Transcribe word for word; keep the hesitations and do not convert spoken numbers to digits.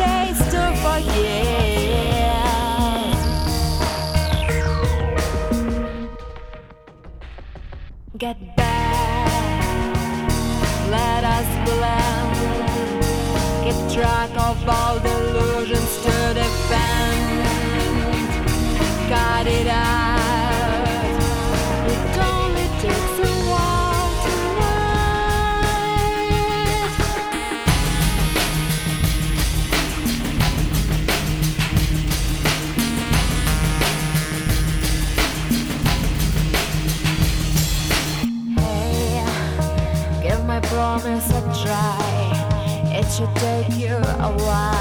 days to forget. Get back, let us blend. Keep track of all delusions to defend. Cut it out. It only takes a while tonight. Hey, give my promise a try. It should take you a while.